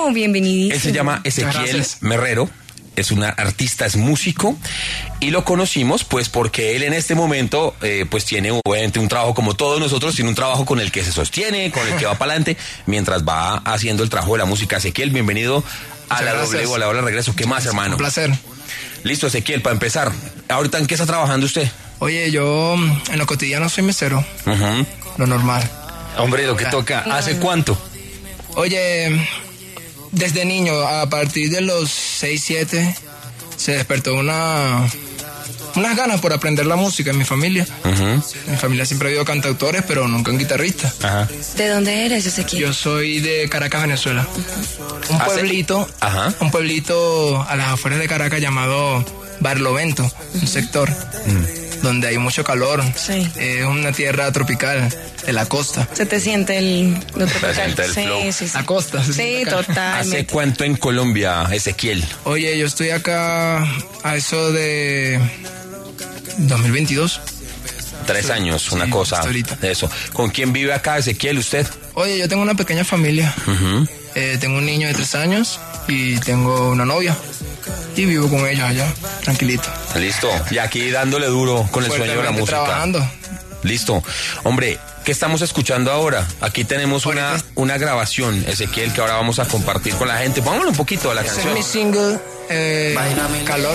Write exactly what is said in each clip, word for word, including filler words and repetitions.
No, bienvenidísimo. Él se llama Ezequiel Merrero. Es un artista, es músico, y lo conocimos pues porque él en este momento eh, pues tiene obviamente un trabajo como todos nosotros, tiene un trabajo con el que se sostiene, con el que va para adelante, mientras va haciendo el trabajo de la música. Ezequiel, bienvenido a Muchas la gracias. W, a la hora de regreso. ¿Qué más, hermano? Un placer. Listo, Ezequiel, para empezar, ¿ahorita en qué está trabajando usted? Oye, yo en lo cotidiano soy mesero, Uh-huh. lo normal. Hombre, lo que toca. ¿Hace cuánto? Oye, desde niño, a partir de los seis, siete, se despertó una unas ganas por aprender la música en mi familia. Uh-huh. En mi familia siempre ha habido cantautores, pero nunca un guitarrista. Ajá. ¿De dónde eres, Ezequiel? Yo soy de Caracas, Venezuela. Un ¿Ah, sí? pueblito, Ajá. un pueblito a las afueras de Caracas llamado Barlovento, un sector donde hay mucho calor. Sí. Es una tierra tropical de la costa. Se te siente el... Lo tropical. siente el sí, flow. sí, sí. La costa. se Sí, siente acá. ¿Hace totalmente. cuánto en Colombia, Ezequiel? Oye, yo estoy acá a eso de dos mil veintidós. Tres años, una Sí, cosa hasta ahorita. de eso. ¿Con quién vive acá, Ezequiel, usted? Oye, yo tengo una pequeña familia. Uh-huh. Eh, tengo un niño de tres años y tengo una novia. Y vivo con ellos allá, tranquilito. Listo. Y aquí dándole duro con el sueño de la Fuertemente música. trabajando. Listo. Hombre, ¿qué estamos escuchando ahora? Aquí tenemos una, Ahorita- una grabación, Ezequiel, que ahora vamos a compartir con la gente. Pónganle un poquito a la Ese es canción. mi single, eh, Calor.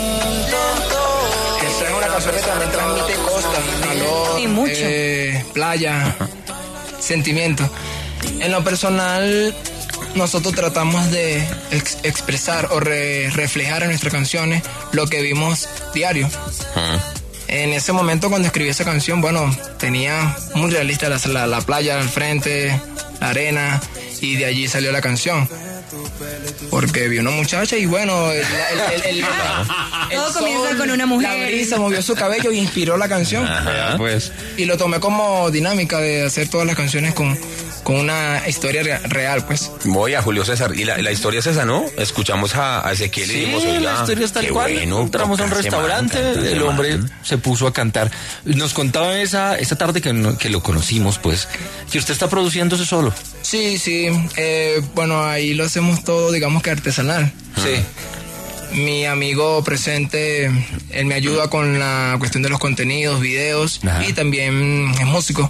Esa es una canción que también transmite costa, calor, Sí, mucho. eh, playa, sentimiento. En lo personal, nosotros tratamos de ex- expresar o re- reflejar en nuestras canciones lo que vimos diario. Ujú. En ese momento cuando escribí esa canción, bueno, tenía muy realista la, la, la playa al frente, la arena, y de allí salió la canción. Porque vi una muchacha y bueno, el, el- el- el- el Todo comienza con una mujer. La brisa movió su cabello y inspiró la canción. Ajá. Pues. Y lo tomé como dinámica de hacer todas las canciones con, con una historia rea- real, pues. Voy a Julio César. Y la, la historia es esa, ¿no? Escuchamos a, a Ezequiel y Sí, dijimos, oiga, la historia es tal qué cual. bueno, Entramos a un canta ese man, restaurante, canta ese el hombre man. se puso a cantar. Nos contaba esa, esa tarde que, no- que lo conocimos, pues, que usted está produciéndose solo. Sí, sí. eh, bueno, ahí lo hacemos todo, digamos que artesanal. Sí. Mi amigo presente, él me ayuda con la cuestión de los contenidos, videos, Ajá. y también es músico.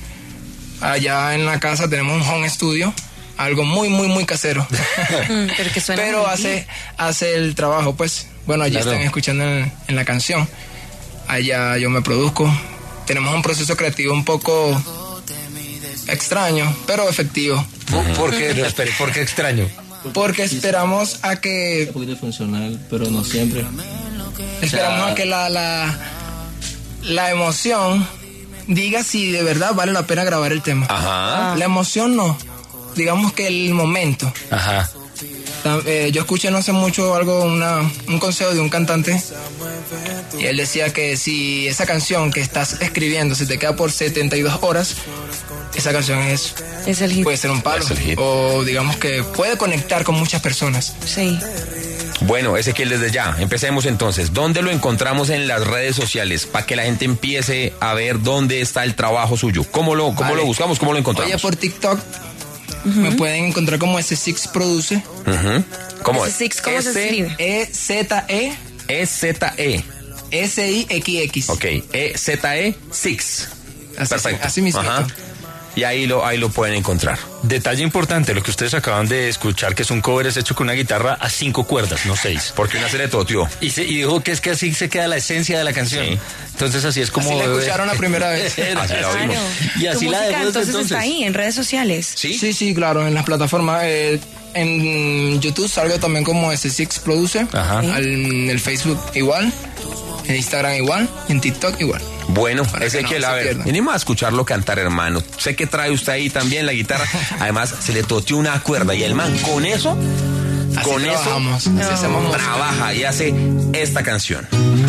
Allá en la casa tenemos un home studio, algo muy, muy, muy casero. Mm, pero que suena Pero muy hace, bien. hace el trabajo, pues. Bueno, allí Claro. están escuchando en, en la canción. Allá yo me produzco. Tenemos un proceso creativo un poco extraño, pero efectivo. ¿Por qué? No, espere, ¿por qué extraño? Porque esperamos a que Un poquito funcional, pero no siempre. Esperamos a que la, la, la emoción diga si de verdad vale la pena grabar el tema. Ajá. La emoción no, digamos que el momento. Ajá. Ta- eh, yo escuché no hace mucho algo, una, un consejo de un cantante, y él decía que si esa canción que estás escribiendo se te queda por setenta y dos horas, esa canción es Es el hit. puede ser un palo, Es el hit. o digamos que puede conectar con muchas personas. Sí. Bueno, Ezequiel, desde ya, empecemos entonces. ¿Dónde lo encontramos en las redes sociales? Para que la gente empiece a ver dónde está el trabajo suyo. ¿Cómo lo, cómo Vale. lo buscamos? ¿Cómo lo encontramos? Oye, por TikTok me pueden encontrar como S seis Produce. Ujú. ¿Cómo Ese es? Six, ¿cómo se escribe? E Z E E Z E. S I X X. Ok, E Z E Six. Así, Perfecto. así mismo. Ajá. Y ahí lo, ahí lo pueden encontrar. Detalle importante, lo que ustedes acaban de escuchar, que es un cover es hecho con una guitarra a cinco cuerdas, no seis. Porque una se le toteó. Y, se, y dijo que es que así se queda la esencia de la canción. Sí. Entonces así es como... Así la debe- escucharon la primera vez. Así la oímos. Y así Tu la música dejó desde entonces, entonces. está ahí, en redes sociales. ¿Sí? Sí, sí, claro, en las plataformas. eh, en YouTube salgo también como S seis Produce. Ajá. Al- en el Facebook igual. En Instagram igual. Y en TikTok igual. Bueno, Para que Ezequiel, no a se ver, pierdan. venimos a escucharlo cantar, hermano. Sé que trae usted ahí también la guitarra. Además, se le toteó una cuerda y el man con eso, Así con trabajamos. eso, Así hacemos música. trabaja y hace esta canción.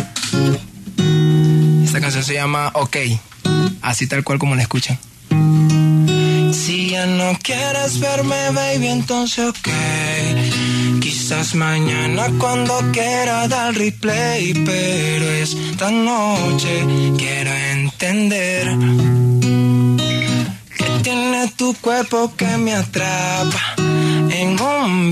Esta canción se llama OK. Así tal cual como la escuchan. Si ya no quieres verme, baby, entonces ok. Quizás mañana cuando quiera dar replay, pero esta noche quiero entender que tiene tu cuerpo que me atrapa en un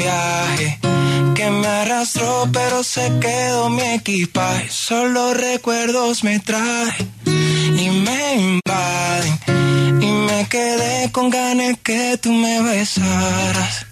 arrastró, pero se quedó mi equipaje. Solo recuerdos me trae y me invaden. Y me quedé con ganas que tú me besaras.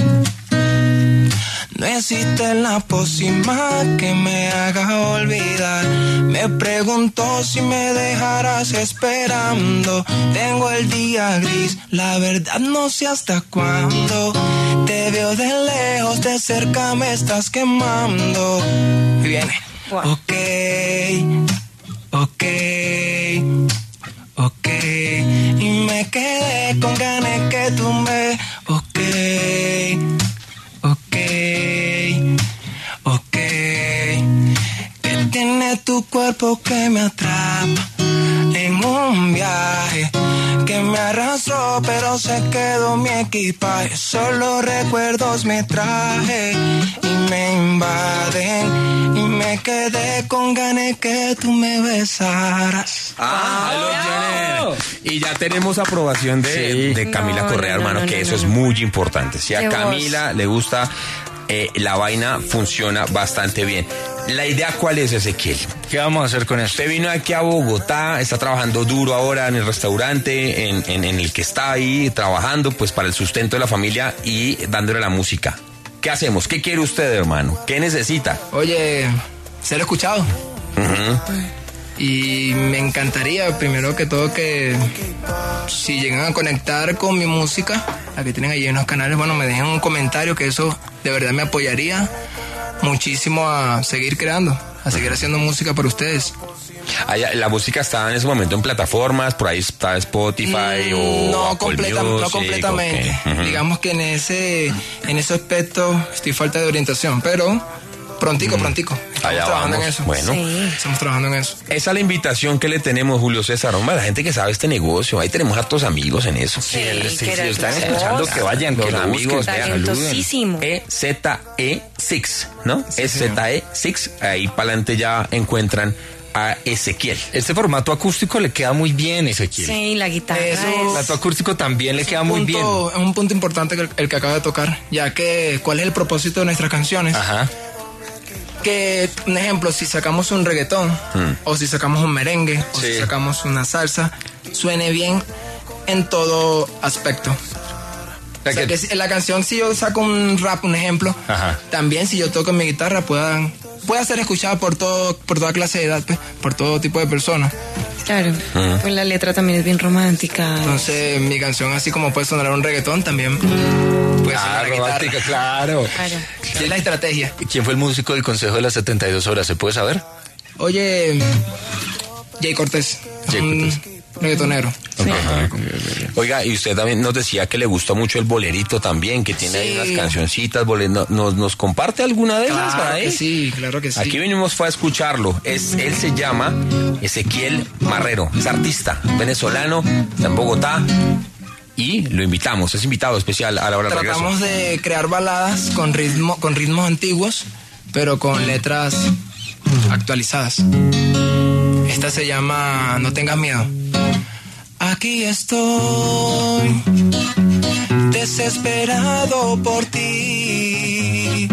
No existe la pócima que me haga olvidar. Me preguntó si me dejarás esperando. Tengo el día gris, la verdad no sé hasta cuándo. Te veo de lejos, de cerca me estás quemando. Y viene. Wow. Ok, ok, ok. Y me quedé con ganas que tú me... Ok, ok, ok. Que tiene tu cuerpo que me atrapa en un viaje que me arrastró, pero se quedó mi equipaje. Solo recuerdos me traje y me invaden. Y me quedé con ganas que tú me besaras. Ah, Oh, hello, Jenner. Y ya tenemos aprobación de, Sí. de Camila No, Correa, no, no, hermano, no, que no, eso no, es no. muy importante. Si a Qué Camila le gusta, eh, la vaina funciona bastante bien. La idea, ¿cuál es, Ezequiel? ¿Qué vamos a hacer con esto? Usted vino aquí a Bogotá, está trabajando duro ahora en el restaurante en, en, en el que está ahí trabajando, pues para el sustento de la familia y dándole la música. ¿Qué hacemos? ¿Qué quiere usted, hermano? ¿Qué necesita? Oye, ¿se lo he escuchado? Ujú. Y me encantaría, primero que todo, que si llegan a conectar con mi música, la que tienen allí en los canales, bueno, me dejen un comentario, que eso de verdad me apoyaría muchísimo a seguir creando, a seguir haciendo música para ustedes. Allá, la música está en ese momento en plataformas, por ahí está Spotify Mm, o no, Apple completa- no Music, completamente. ok. Ujú. Digamos que en ese, en ese aspecto estoy falta de orientación, pero prontico, prontico. Estamos Allá trabajando vamos. en eso. Bueno. Sí. Estamos trabajando en eso. Esa es la invitación que le tenemos, Julio César. Hombre, la gente que sabe este negocio, ahí tenemos hartos amigos en eso. Sí, Sí, que era si están hermoso. escuchando, que vayan, que Los lo amigos, busquen, vean, Talentosísimo. E Z E seis, ¿no? E Z E seis, ahí para adelante ya encuentran a Ezequiel. Este formato acústico le queda muy bien, Ezequiel. Sí, la guitarra Eso- es... El formato acústico también le queda muy bien. Punto- Es un punto importante que el, el que acaba de tocar, ya que ¿cuál es el propósito de nuestras canciones? Ajá. Que, un ejemplo, si sacamos un reggaetón, Mm. o si sacamos un merengue, o Sí. si sacamos una salsa, suene bien en todo aspecto. O sea, que si- en la canción, si yo saco un rap, un ejemplo, Ajá. también si yo toco mi guitarra, puedan, pueda ser escuchada por todo, por toda clase de edad, pues, por todo tipo de personas. Claro, pues la letra también es bien romántica. Entonces, mi canción, así como puede sonar un reggaetón, también puede Ah, sonar la romántica, guitarra. claro. Claro. Sí, es la estrategia. ¿Quién fue el músico del Consejo de las setenta y dos horas? ¿Se puede saber? Oye, Jay Cortés, Jay un reggaetonero. Oiga, y usted también nos decía que le gustó mucho el bolerito también, que tiene ahí Sí. unas cancioncitas, boler- no- ¿Nos, ¿Nos comparte alguna de esas? Claro ahí? que sí, claro que sí. Aquí vinimos fue a escucharlo. Es, él se llama Ezequiel Marrero. Es artista venezolano, está en Bogotá. Y lo invitamos, es invitado especial a la hora del regreso. Tratamos de crear baladas con ritmo, con ritmos antiguos, pero con letras actualizadas. Esta se llama No tengas miedo. Aquí estoy, desesperado por ti,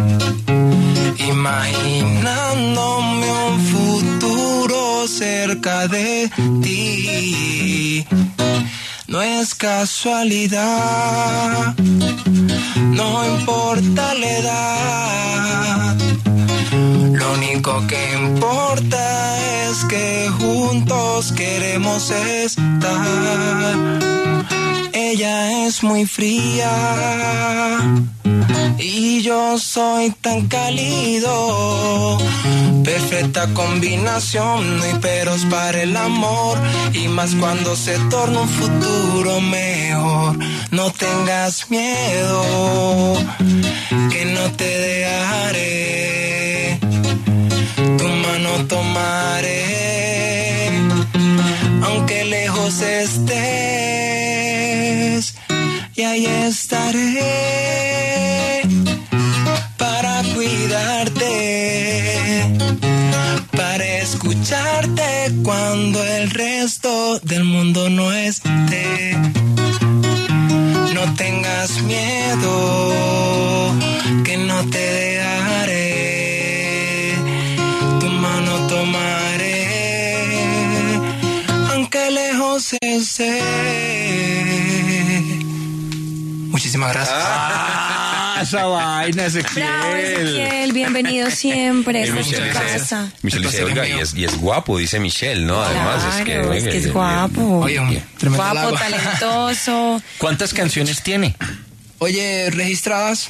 imaginándome un futuro cerca de ti. No es casualidad, no importa la edad. Lo único que importa es que juntos queremos estar. Ella es muy fría y yo soy tan cálido. Perfecta combinación, no hay peros para el amor. Y más cuando se torna un futuro mejor. No tengas miedo, que no te dejaré. Tu mano tomaré, aunque lejos estés. Y ahí estaré para cuidarte, para escucharte cuando el resto del mundo no esté. No tengas miedo, que no te dejaré. sé. Muchísimas gracias. Ah, esa vaina, Ezequiel. Bravo, Ezequiel, bienvenido siempre. Y Esta es Michelle tu dice, casa. Michelle dice, oiga, y es, y es guapo, dice Michelle, ¿no? Además, Claro, es que, es oiga, que es y- guapo. Oye, un tremendo Guapo, halago. talentoso. ¿Cuántas canciones tiene? Oye, registradas,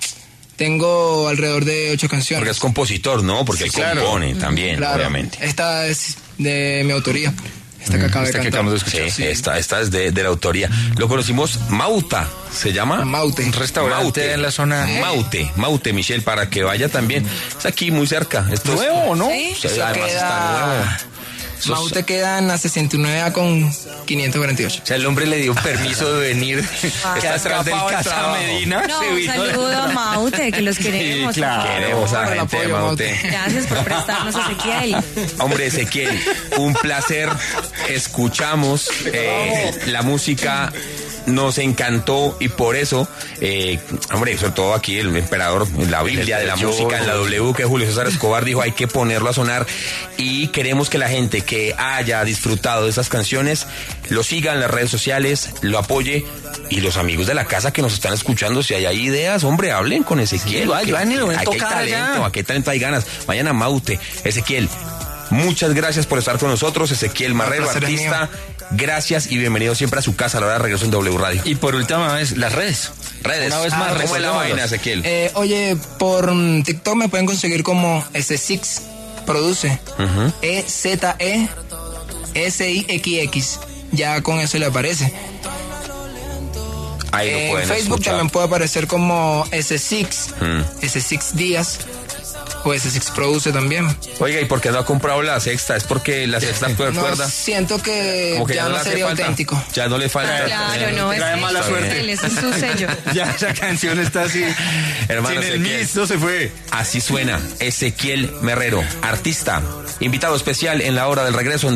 tengo alrededor de ocho canciones. Porque es compositor, ¿no? Porque Sí, él claro. compone también, Claro, obviamente. esta es de mi autoría. Esta que acabo de esta que cantar. acabamos de escuchar. Sí, esta, esta es de, de la autoría. Lo conocimos, Mauta, ¿se llama? Maute. Un restaurante en la zona. Maute, Maute, Michelle, para que vaya también. Es aquí muy cerca. Esto es- ¿Nuevo, no? ¿Sí? Sí, Eso además queda- está nuevo. Eso es- Maute queda en la sesenta y nueve A con quinientos cuarenta y ocho. O sea, el hombre le dio permiso de venir Está atrás del atrapado el Casa trabajo. Medina. No, se un vino de- saludo a Maute, que los queremos. Sí, claro. por favor. Queremos a la Por el gente de apoyo, Maute. Maute. Gracias por prestarnos a Ezequiel. Hombre, Ezequiel, un placer. Escuchamos eh, la música, nos encantó y por eso, eh, hombre, sobre todo aquí el emperador, la Biblia de la Yo- música en la W, que Julio César Escobar dijo, hay que ponerlo a sonar y queremos que la gente que haya disfrutado de esas canciones lo siga en las redes sociales, lo apoye y los amigos de la casa que nos están escuchando, si hay ahí ideas, hombre, hablen con Ezequiel. Sí, vaya, que- vayan y lo ven aquí hay tocar allá. talento, aquí hay talento, hay ganas. Vayan a Maute. Ezequiel, muchas gracias por estar con nosotros. Ezequiel Marrero, placer es artista. Gracias y bienvenido siempre a su casa a la hora de regreso en W Radio. Y por última vez, las redes. Redes. Una vez Ah, más, ¿cómo es la recordémoslas. vaina, Ezequiel? Eh, oye, por mm, TikTok me pueden conseguir como S seis Produce. E Z E S I X X. Ya con eso le aparece. Ahí lo En pueden Facebook escuchar. también puede aparecer como S seis, Mm. S seis Díaz o S seis Produce también. Oiga, ¿y por qué no ha comprado la sexta? ¿Es porque la sexta No, cuerda? siento que, Como que ya ya, no le hace sería falta. auténtico. Ya no le falta. Ah, claro, no, es trae mala es suerte. él, ese es su sello. Ya esa canción está así. Hermano Sin el Ezequiel. misto se fue. Así suena Ezequiel Marrero, artista, invitado especial en la hora del regreso en